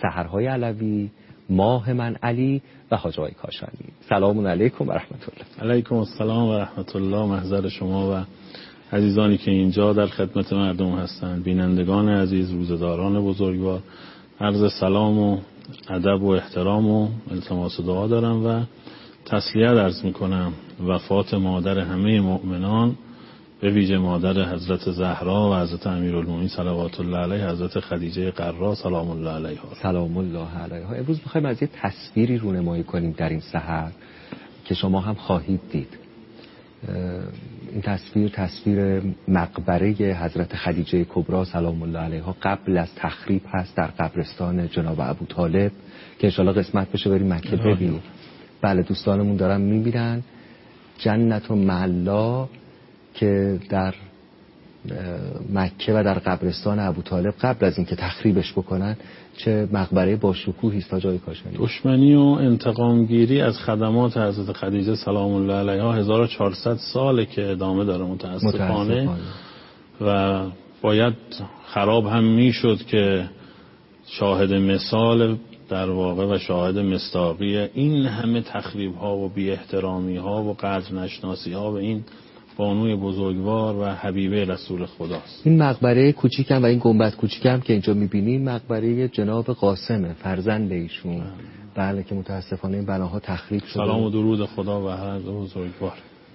سحرهای علوی، ماه من علی و حاج آقای کاشانی. سلام علیکم و رحمت الله. علیکم السلام و رحمت الله. محضر شما و عزیزانی که اینجا در خدمت مردم هستند، بینندگان عزیز، روزداران بزرگوار، عرض سلام و ادب و احترام و التماس دعا دارم و تسلیت عرض میکنم وفات مادر همه مؤمنان، به ویژه مادر حضرت زهرا و حضرت امیرالمومنین صلوات الله علیه، حضرت خدیجه قرا سلام الله علیها. سلام الله علیها. امروز می‌خوایم از یه تصویری رونمایی کنیم در این سحر که شما هم خواهید دید. این تصویر مقبره حضرت خدیجه کبرا سلام الله علیها قبل از تخریب هست در قبرستان جناب ابوطالب که انشالله قسمت بشه بریم مکه ببینیم. بله دوستانمون دارن میبینن جنت و معلا که در مکه و در قبرستان ابوطالب قبل از اینکه تخریبش بکنن چه مقبره با شکوهی است. جای کاشانی دشمنی و انتقامگیری از خدمات حضرت خدیجه سلام الله علیها 1400 ساله که ادامه داره متاسفانه و باید خراب هم میشد که شاهد مثال در واقع و شاهد مصداقی این همه تخریب ها و بی احترامی ها و قدر نشناسی ها به این بانوی بزرگوار و حبیبه رسول خداست. این مقبره کوچیکم و این گنبد کوچیکم که اینجا میبینیم مقبره جناب قاسمه، فرزند ایشون. بله که متاسفانه این بناها تخریب شده. سلام و درود خدا و هر بزرگوار.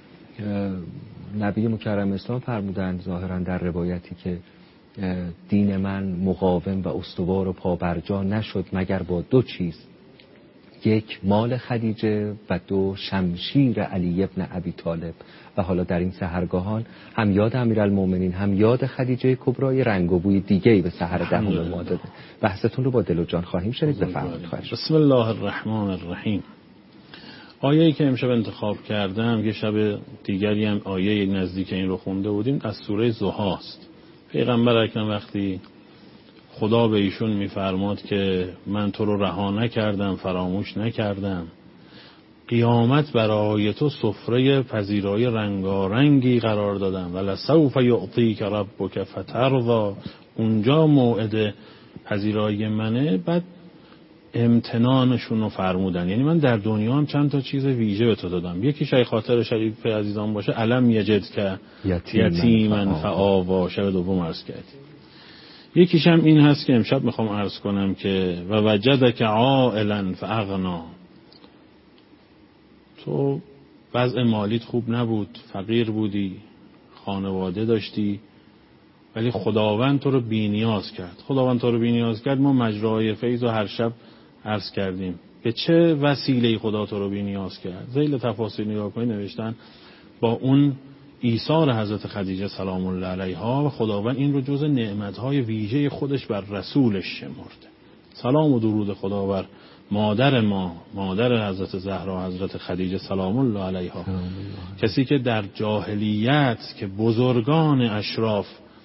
نبی مکرم اسلام فرمودند ظاهرا در روایتی که دین من مقاوم و استوار و پابرجا نشد مگر با دو چیز: یک مال خدیجه و دو شمشیر علی ابن ابی طالب. و حالا در این سحرگاهان هم یاد امیرالمومنین هم یاد خدیجه کبرا یه رنگ و بوی دیگه‌ای به سحر دهم ما داده. بحثتون رو با دل و جان خواهیم شنید. بفرمایید. بسم الله الرحمن الرحیم. آیه‌ای که امشب انتخاب کردم یه شب دیگری هم آیه نزدیک این رو خونده بودیم، از سوره ضحی است. پیغمبر اکرم وقتی خدا به ایشون میفرماد که من تو رو رها نکردم، فراموش نکردم، قیامت برای تو سفره پذیرایی رنگارنگی قرار دادم، ولسوف یعطیک ربک فترضی، اونجا موعد پذیرایی منه. بعد امتنانشون رو فرمودن، یعنی من در دنیا هم چند تا چیز ویژه به تو دادم. یکیش ای خاطر شریف عزیزان باشه، علم یجد که یتیمن فآوا، شب دوم عرض کردیم. یکیش هم این هست که امشب میخوام عرض کنم که و وجدک عائلا فاغنا، تو وضع مالیت خوب نبود، فقیر بودی، خانواده داشتی، ولی خداوند تو رو بی‌نیاز کرد. خداوند تو رو بی‌نیاز کرد. ما مجراهای فیض رو هر شب عرض کردیم. به چه وسیله‌ای خدا تو رو بی‌نیاز کرد؟ ذیل تفاصیل نگاه کنید، نوشتن با اون ایثار حضرت خدیجه سلام الله علیها و خداوند این رو جز نعمت‌های ویژه خودش بر رسولش شمرده. سلام و درود خدا بر مادر ما، مادر حضرت زهرا حضرت خدیجه سلام الله علیها، کسی که در جاهلیت که بزرگان اشراف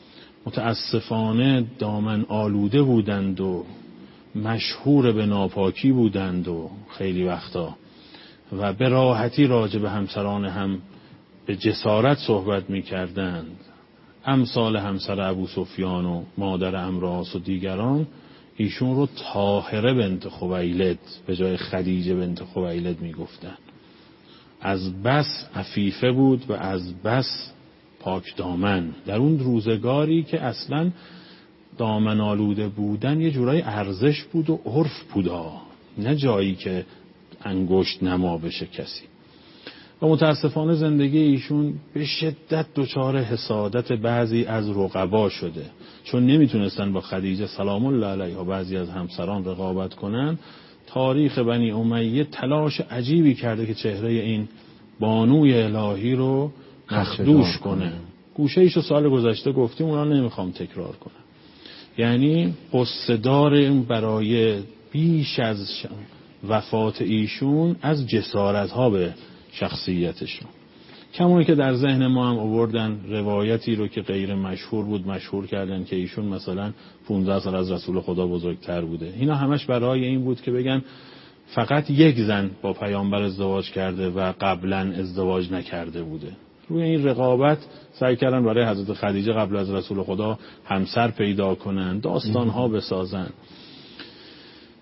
متاسفانه دامن آلوده بودند و مشهور به ناپاکی بودند و خیلی وقتا و به راحتی راجع به همسران هم به جسارت صحبت می کردند، امثال همسر ابو سفیان و مادر امراس و دیگران، ایشون رو طاهره بنت خویلد به جای خدیجه بنت خویلد می گفتن. از بس عفیفه بود و از بس پاک دامن در اون روزگاری که اصلا دامن آلوده بودن یه جورای ارزش بود و عرف بود، نه جایی که انگشت نما بشه کسی. و متاسفانه زندگی ایشون به شدت دچار حسادت بعضی از رقبا شده، چون نمیتونستن با خدیجه سلام الله علیها بعضی از همسران رقابت کنن. تاریخ بنی امیه تلاش عجیبی کرده که چهره این بانوی الهی رو مخدوش کنه. گوشه ایشو سال گذشته گفتیم، اونا نمیخوام تکرار کنم. یعنی قصه‌دار برای بیش از وفات ایشون از جسارت ها به شخصیتشون. کمونی که در ذهن ما هم آوردن روایتی رو که غیر مشهور بود مشهور کردن که ایشون مثلا 15 سال از رسول خدا بزرگتر بوده. اینا همش برای این بود که بگن فقط یک زن با پیامبر ازدواج کرده و قبلا ازدواج نکرده بوده. روی این رقابت سعی کردن برای حضرت خدیجه قبل از رسول خدا همسر پیدا کنن، داستانها بسازن.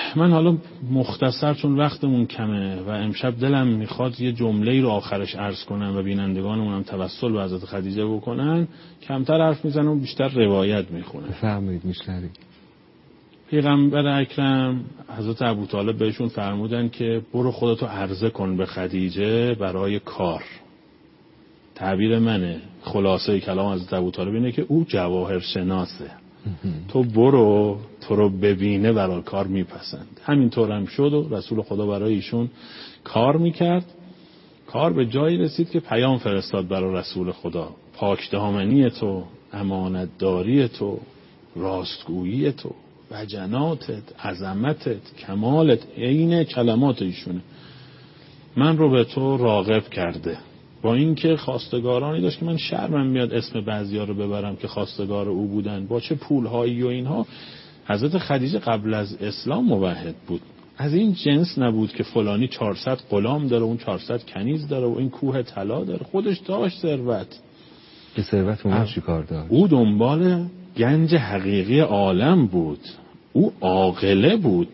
من حالا مختصر چون وقتمون کمه و امشب دلم میخواد یه جمله‌ای رو آخرش عرض کنم و بینندگانمون هم توسل به حضرت خدیجه بکنن، کمتر حرف میزنم و بیشتر روایت میخونم. بفرمایید. میشنوید. پیغمبر اکرم حضرت ابوطالب بهشون فرمودن که برو خودتو عرضه کن به خدیجه برای کار. تعبیر منه، خلاصه کلام حضرت ابوطالب اینه که او جواهر شناسه، تو برو تو رو ببینه برای کار میپسند. همینطور هم شد و رسول خدا برای ایشون کار میکرد. کار به جایی رسید که پیام فرستاد برای رسول خدا، پاکدامنی تو، امانتداری تو، راستگویی تو، وجناتت، عظمتت، کمالت، عین کلمات ایشونه. من رو به تو راغب کرده. با اینکه خواستگارانی داشت که من شرمم میاد اسم بعضیا رو ببرم که خواستگار او بودن، با چه پولهایی و اینها. حضرت خدیجه قبل از اسلام موحد بود، از این جنس نبود که فلانی 400 غلام داره، اون 400 کنیز داره و این کوه طلا داره. خودش داشت ثروت. به ثروت اون چی کار داشت؟ او دنبال گنج حقیقی عالم بود. او عاقله بود،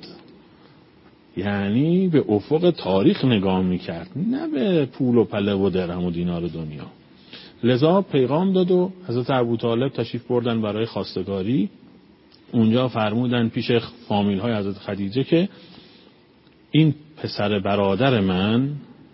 یعنی به افق تاریخ نگاه میکرد، نه به پول و پله و درهم و دینار دنیا. لذا پیغام داد و حضرت ابوطالب تشریف بردن برای خواستگاری. اونجا فرمودن پیش فامیل های حضرت خدیجه که این پسر برادر من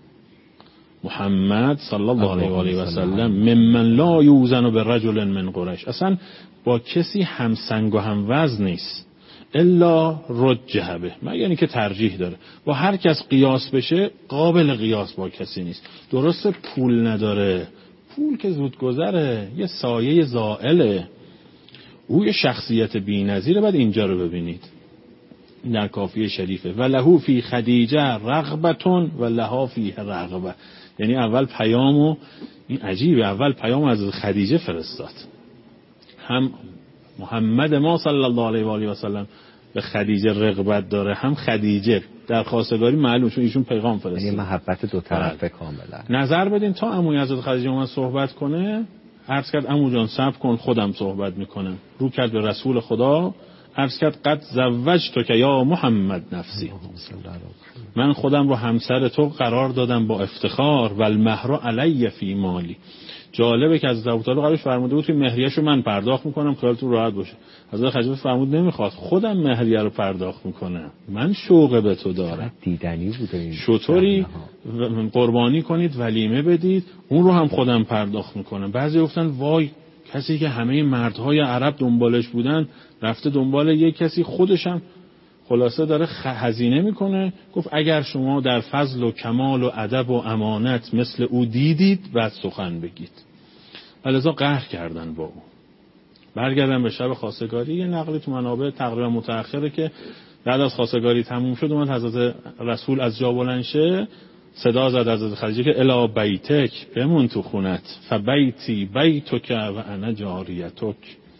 محمد صلی الله علیه و آله و سلم ممن لا یوزن برجل من قریش، اصلا با کسی هم سنگ و هم وزن نیست، الا رجح به، یعنی که ترجیح داره، با هر کس قیاس بشه قابل قیاس با کسی نیست. درسته پول نداره، پول که زود گذره، یه سایه زائله. او یه شخصیت بی‌نظیره. بعد اینجا رو ببینید در کافیه شریفه، و لهو فی خدیجه رغبتون و لها فیه رغبه. یعنی اول پیامو، این عجیبه، اول پیامو از خدیجه فرستاد. هم محمد ما صلی الله علیه و آله و سلم به خدیجه رغبت داره، هم خدیجه در خواستگاری معلوم چون ایشون پیغام فرستاد. یعنی محبت دو طرفه کاملا. نظر بدین تا عموی حضرت خدیجه اومد صحبت کنه، عرض کرد عمو جان صبر کن خودم صحبت میکنم. رو کرد به رسول خدا، عرض کرد قد زوجتک که یا محمد نفسی، من خودم رو همسر تو قرار دادم با افتخار، و المهر علی فی مالی. جالبه که از ابوطالب قبلش فرموده بود که مهریه‌شو من پرداخت میکنم، خیالتون راحت باشه. حضرت خدیجه فرمود نمیخواد، خودم مهریه رو پرداخت میکنم، من شوق به تو دارم. دیدنی بوده این شطوری قربانی کنید ولیمه بدید، اون رو هم خودم پرداخت میکنم. بعضی گفتن وای کسی که همه مردهای عرب دنبالش بودن رفته دنبال یک کسی، خودشم خلاصه داره هزینه میکنه. گفت اگر شما در فضل و کمال و ادب و امانت مثل او دیدید بعد سخن بگید. ولذا قهر کردن با او. برگردن به شب خواستگاری، یه نقلی تو منابع تقریبا متأخره که بعد از خواستگاری تموم شد اومد حضرت رسول از جا بلند شه، صدا زد حضرت خدیجه که الا بیتک، بمون تو خونت، فبیتی بیتک و انا جاریتک،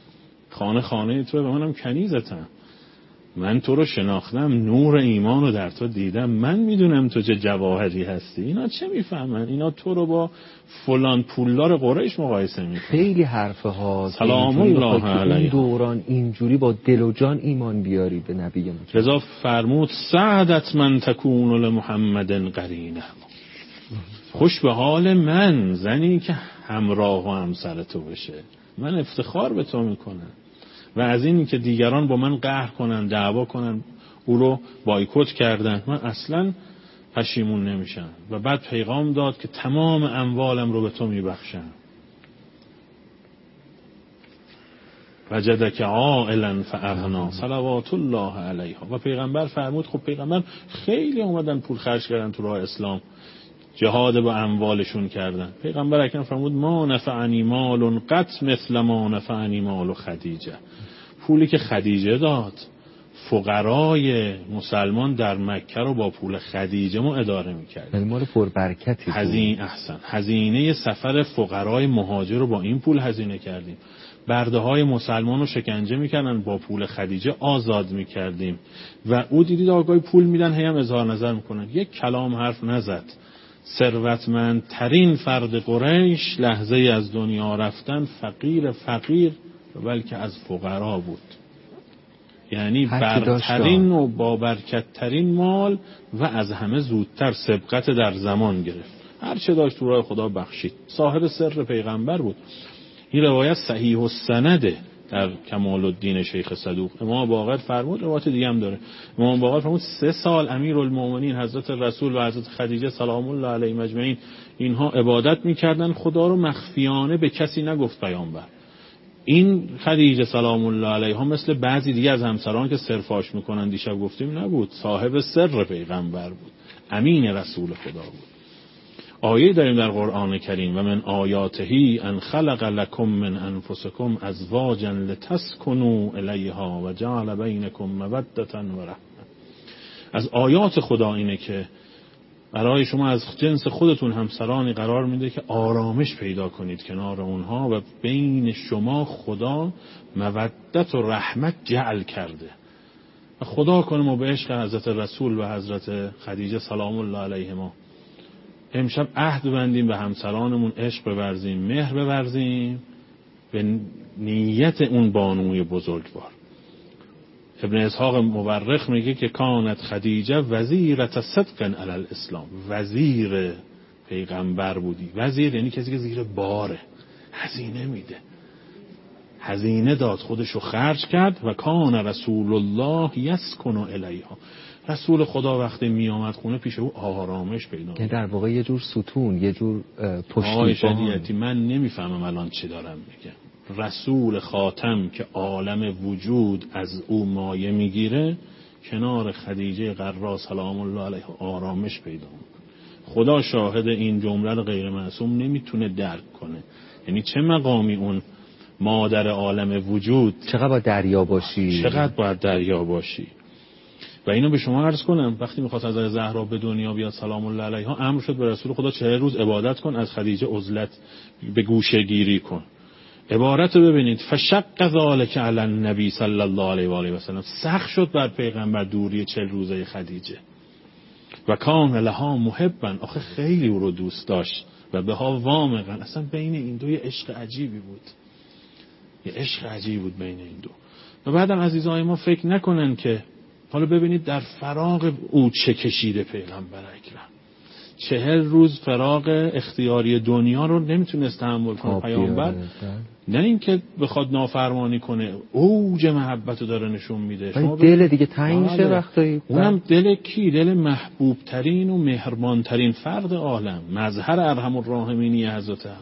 خانه توه و منم کنیزتم. من تو رو شناختم، نور ایمان رو در تو دیدم، من میدونم تو چه جواهری هستی. اینا چه میفهمن؟ اینا تو رو با فلان پولدار قریش مقایسه میکنن. خیلی حرفه ها. سلام الله علیه. این دوران اینجوری با دل و جان ایمان بیاری به نبی مکرم. رضا فرمود سعدت من تکون لمحمد قرینه، خوش به حال من زنی که همراه و همسر تو بشه، من افتخار به تو میکنم. و از این که دیگران با من قهر کنن، دعوا کنن، او رو بایکوت کردن، من اصلا پشیمون نمیشم. و بعد پیغام داد که تمام اموالم رو به تو میبخشم. وجدک عائلا فاغنا صلوات الله علیه. و پیغمبر فرمود، خب پیغمبر خیلی اومدن پول خرج کردن تو راه اسلام، جهاد با اموالشون کردن. پیغمبر اکرم فرمود ما نفعنی مال قط مثل ما نفعنی مال خدیجه. پولی که خدیجه داد فقرای مسلمان در مکه رو با پول خدیجه ما اداره می‌کردیم. مال پربرکتی. هزینه سفر فقرای مهاجر رو با این پول هزینه کردیم. برده‌های مسلمان رو شکنجه می‌کردن، با پول خدیجه آزاد می‌کردیم. و او دیدید آقای پول میدن هی هم اظهار نظر می‌کنن، یک کلام حرف نزد. ثروتمندترین فرد قریش لحظه از دنیا رفتن فقیر بلکه از فقرا بود. یعنی برترین و با برکت‌ترین مال و از همه زودتر سبقت در زمان گرفت. هر چه داشت تو راه خدا بخشید. صاحب سر پیغمبر بود. این روایت صحیح السنده در کمال الدین شیخ صدوق. امام باقر فرمود، روایت دیگه هم داره. امام باقر فرمود 3 سال امیرالمومنین حضرت رسول و حضرت خدیجه سلام الله علیهم اجمعین اینها عبادت می‌کردن، خدا رو مخفیانه به کسی نگفت پیامبر. این خدیجه سلام الله علیها مثل بعضی دیگه از همسران که سرفاش میکنن دیشب گفتیم نبود، صاحب سر پیغمبر بود، امین رسول خدا بود. آیه داریم در قرآن کریم و من آیاته ان خلق لکم من انفسکم ازواجا لتسکنوا الیها و جعل بینکم مودة و رحمة. از آیات خدا اینه که برای شما از جنس خودتون همسرانی قرار میده که آرامش پیدا کنید کنار اونها و بین شما خدا مودت و رحمت جعل کرده. و خدا کنه ما به عشق حضرت رسول و حضرت خدیجه سلام الله علیهما امشب عهد بندیم به همسرانمون عشق بورزیم، مهر بورزیم به نیت اون بانوی بزرگوار. ابن اسحاق مورخ میگه که کانت خدیجه وزیرت صدق علی الاسلام، وزیر پیغمبر بودی. وزیر یعنی کسی که زیر باره، هزینه میده، هزینه داد، خودشو خرج کرد. و کان رسول الله یسکن الیها، رسول خدا وقتی می آمد خونه پیش او آرامش پیدا کرد. در واقع یه جور ستون، یه جور پشتیبان. من نمیفهمم الان چی دارم میگم. رسول خاتم که عالم وجود از او مایه میگیره کنار خدیجه قرا سلام الله علیها آرامش پیدا میکنه. خدا شاهد این جمله رو غیر معصوم نمیتونه درک کنه. یعنی چه مقامی اون مادر عالم وجود، چقدر باید دریا باشی، چقدر باید دریا باشی. و اینو به شما عرض کنم وقتی میخواست از زهرا به دنیا بیاد سلام الله علیها امر شد به رسول خدا 40 روز عبادت کن، از خدیجه عزلت به گوشه گیری کن. عبارت رو ببینید، فشق ذلک علی النبی صلی الله علیه و آله و سلم، سخت شد بر پیغمبر دوری 40 روزه خدیجه. و کان لها محبا، آخه خیلی او رو دوست داشت و بها وامقا. اصلا بین این دو یه عشق عجیبی بود، یه عشق عجیبی بود بین این دو. و بعدم عزیزای ما فکر نکنن که حالا ببینید در فراق او چه کشیده پیغمبر اکرم. 40 روز فراق اختیاری دنیا رو نمیتونست تحمل کنه پیامبر. نه اینکه بخواد نافرمانی کنه، اوج محبت رو داره نشون میده. شما دل دیگه تنگ شه وقتایی، اونم دل کی؟ دل محبوب ترین و مهربان ترین فرد عالم، مظهر ارحم الراحمینی حضرت حق.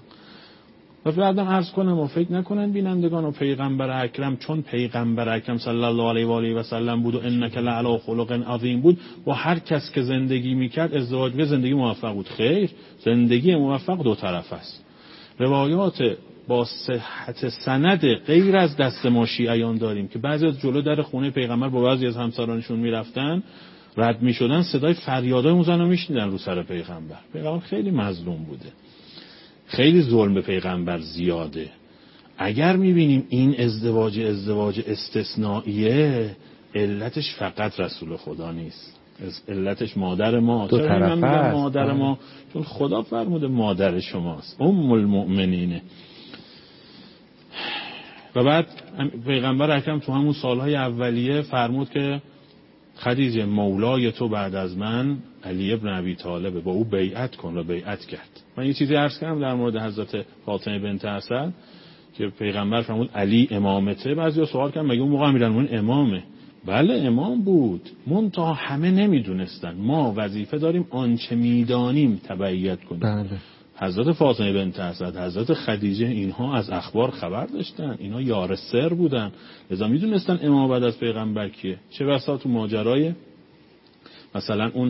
و بعدم عرض کنم و فکر نکنن بینندگان و پیغمبر اکرم چون پیغمبر اکرم صلی الله علیه و آله و سلم بود و انک لعلی خلق عظیم بود با هر کس که زندگی میکرد ازدواج به زندگی موفق بود. خیر، زندگی موفق دو طرف است. روایات با صحت سند غیر از دست ما شیعیان داریم که بعضی از جلو در خونه پیغمبر با بعضی از همسرانشون میرفتن، رد میشدن، صدای فریادای اون زنو میشنیدن رو سر پیغمبر. پیغمبر خیلی مظلوم بوده، خیلی ظلم به پیغمبر زیاده. اگر میبینیم این ازدواج استثنائیه، علتش فقط رسول خدا نیست، علتش مادر ما. دو طرفه مادر ما چون خدا فرموده مادر شماست، ام المؤمنینه. و بعد پیغمبر اکرم تو همون سالهای اولیه فرمود که خدیجه مولای تو بعد از من علی ابن ابی طالب، با او بیعت کن. و بیعت کرد. من یه چیزی عرض کردم در مورد حضرت فاطمه بنت اسد که پیغمبر فرمود علی امامته. بعضیا سوال کردن مگه اون موقع امیرالمومنین امامه؟ بله امام بود، منتها همه نمیدونستن. ما وظیفه داریم آنچه میدانیم تبعیت کنیم. بله. حضرت فاطمه بنت اسد، حضرت خدیجه، اینها از اخبار خبر داشتن، اینا یار سر بودن، لذا میدونستن امام بعد از پیغمبر کیه. چه بسا تو ماجرای مثلا اون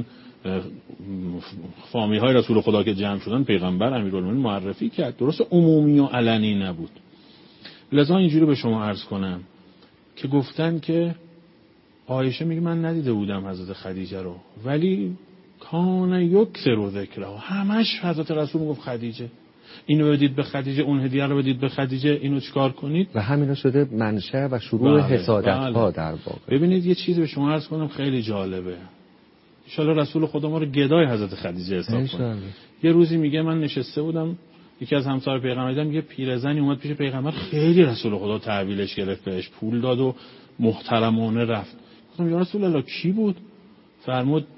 فامیل های رسول خدا که جمع شدن پیغمبر امیرالمومنین معرفی کرد، درست عمومی و علنی نبود. لذا اینجوری به شما عرض کنم که گفتن که عایشه میگه من ندیده بودم حضرت خدیجه رو، ولی کان یکثر ذکرها، همش حضرت رسول میگفت خدیجه، اینو بدید به خدیجه، اون هدیه رو بدید به خدیجه، اینو چیکار کنید. و همینا شده منشأ و شروع حسادت ها در واقع. ببینید یه چیزی به شما عرض کنم خیلی جالبه، ان شاء الله رسول خدا ما رو گدای حضرت خدیجه حساب کنه. یه روزی میگه من نشسته بودم، یکی از همسایه پیغمبر دیدم، یه پیرزنی اومد پیش پیغمبر، خیلی رسول خدا تحویلش گرفت، بهش پول داد و محترمانه رفت. گفتم یا رسول الله کی بود؟ فرمود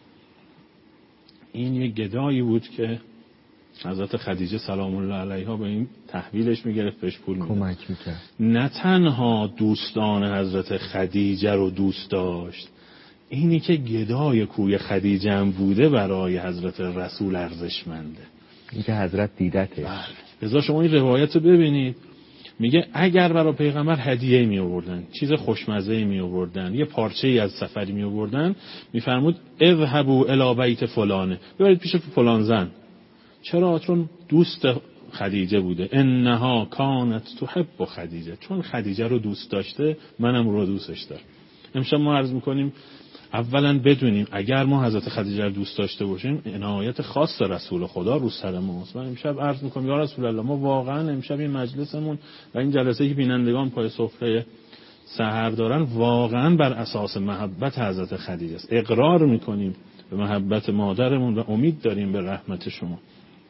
این یه گدایی بود که حضرت خدیجه سلام الله علیها به این تحویلش میگرفت، بهش پول میداد، کمک میکرد. نه تنها دوستان حضرت خدیجه رو دوست داشت، اینی که گدای کوی خدیجه هم بوده برای حضرت رسول ارزشمنده. این که حضرت دیدتش. بله. لذا شما این روایت رو ببینید، میگه اگر برای پیغمبر هدیه می آوردن، چیز خوشمزه می آوردن، یه پارچه ای از سفری می آوردن، میفرمود اذهبوا الی بیت فلانه، ببرید پیش فلان زن. چرا؟ چون دوست خدیجه بوده. انها کانت تحب خدیجه، چون خدیجه رو دوست داشته منم رو دوستش دارم. امشب ما عرض میکنیم اولا بدونیم اگر ما حضرت خدیجه رو دوست داشته باشیم عنایت خاص رسول خدا رو سر ماست. من امشب عرض میکنم یا رسول الله ما واقعا امشب این مجلسمون و این جلسه که بینندگان پای سفره سحر دارن واقعا بر اساس محبت حضرت خدیجه است. اقرار میکنیم به محبت مادرمون و امید داریم به رحمت شما.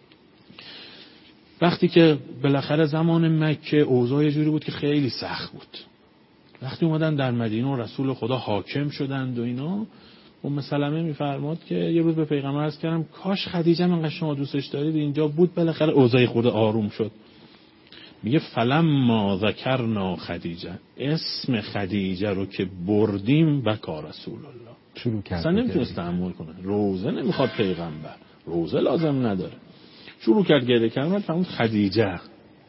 وقتی که بالاخره زمان مکه اوضاع یه جوری بود که خیلی سخت بود، وقتی اومدن در مدینه و رسول خدا حاکم شدند و اینا، ام سلمه میفرماد که یه روز به پیغمبر عرض کردم کاش خدیجه من شما دوستش دارید اینجا بود. بالاخره اوضاع خورده آروم شد. میگه فلما ذکرنا خدیجه، اسم خدیجه رو که بردیم بکا رسول الله، شروع کرد. اصلا نمیتونست تحمل کنه. روزه نمیخواد پیغمبر، روزه لازم نداره. شروع کرد گریه کردن. فرمود خدیجه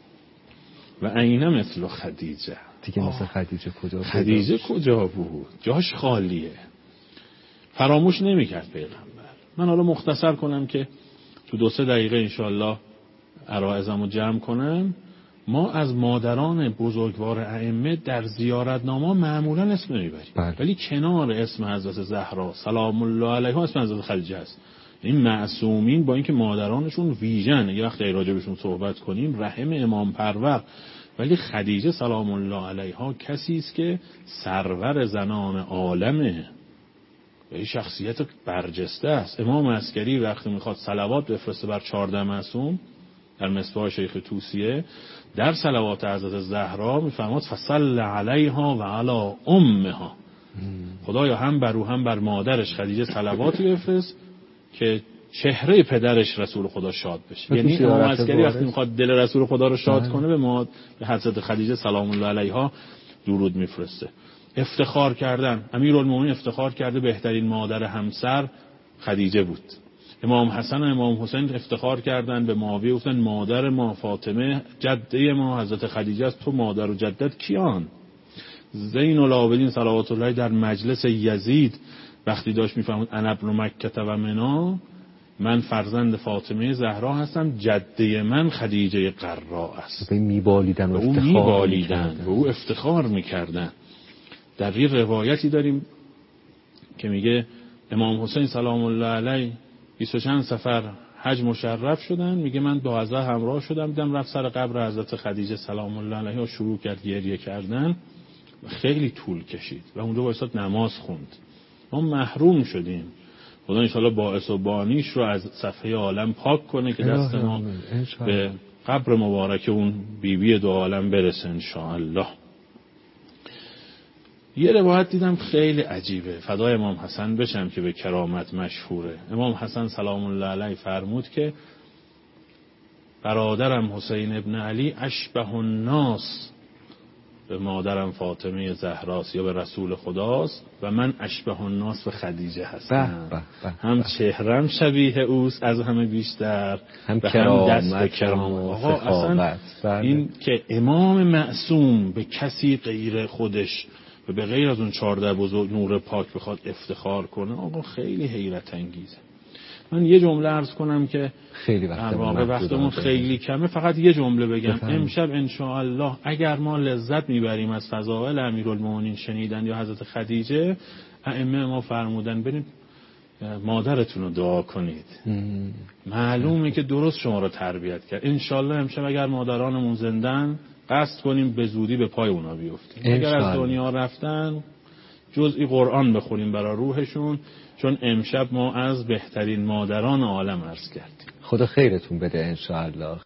و عینه مثل خدیجه. دیگه مثل خدیجه کجا بود؟ خدیجه کجا بود؟ جاش خالیه. فراموش نمی‌کرد پیغمبر. من حالا مختصر کنم که تو 2-3 دقیقه انشالله عرایزمو جمع کنم. ما از مادران بزرگوار ائمه در زیارتنامه معمولا اسم نمیبریم، ولی کنار اسم حضرت زهرا سلام الله علیها اسم حضرت خدیجه است. این معصومین با اینکه مادرانشون ویژن، یه وقت راجع بهشون صحبت کنیم، رحم امام پرور، ولی خدیجه سلام الله علیها کسی است که سرور زنان عالمه و این شخصیت برجسته است. امام عسکری وقتی میخواد صلوات بفرسته بر 14 معصوم در مصباح شیخ توسیه، در صلوات حضرت زهرا میفرماد فصل علیها و علی امها، خدایا هم بر او هم بر مادرش خدیجه صلواتی بفرست که چهره پدرش رسول خدا شاد بشه. یعنی امام عسکری وقتی میخواد دل رسول خدا رو شاد کنه به حضرت خدیجه سلام الله علیها درود میفرسته. افتخار کردن، امیرالمومنین افتخار کرده بهترین مادر همسر خدیجه بود. امام حسن و امام حسین افتخار کردن به معاویه، گفتن مادر ما فاطمه جده ما حضرت خدیجه است، تو مادر و جدت کیان؟ زین العابدین صلوات الله در مجلس یزید وقتی داشت میفهمد انا ابن مکه و منا، من فرزند فاطمه زهرا هستم، جده من خدیجه قرا است. میبالیدن و او افتخار میکردن. در این روایتی داریم که میگه امام حسین سلام الله علیه 20 چند سفر حج مشرف شدن، میگه من با حضرت همراه شدم، دیدم رفت سر قبر حضرت خدیجه سلام الله علیها شروع کرد گریه کردن و خیلی طول کشید و اونجا وایساد نماز خوند. ما محروم شدیم. خدا انشاءالله باعث و بانیش رو از صفحه عالم پاک کنه که دست ما به قبر مبارک اون بیبی دو عالم برسه انشاءالله. یه روایت دیدم خیلی عجیبه، فدای امام حسن بشم که به کرامت مشهوره. امام حسن سلام الله علیه فرمود که برادرم حسین ابن علی اشبه الناس به مادرم فاطمه زهراست یا به رسول خداست و من اشبه الناس به خدیجه هستم. هم چهرم شبیه اوست از همه بیشتر، هم دست به کرامت. اصلا این که امام معصوم به کسی غیر خودش و به غیر از اون 14 بزرگ نور پاک بخواد افتخار کنه، آقا خیلی حیرت انگیزه. من یه جمله عرض کنم که خیلی وقتمون خیلی کمه، فقط یه جمله بگم. امشب انشاءالله اگر ما لذت میبریم از فضائل امیرالمومنین شنیدن یا حضرت خدیجه، ائمه ما فرمودن برید مادرتون رو دعا کنید. معلومه که درست شما رو تربیت کرد. انشاءالله امشب اگر مادرانمون زندن قصد کنیم به زودی به پای اونا بیفتیم. اگر از دنیا رفتن جزئی قرآن بخونیم برای روحشون، چون امشب ما از بهترین مادران عالم عرض کردیم. خدا خیرتون بده انشاءالله.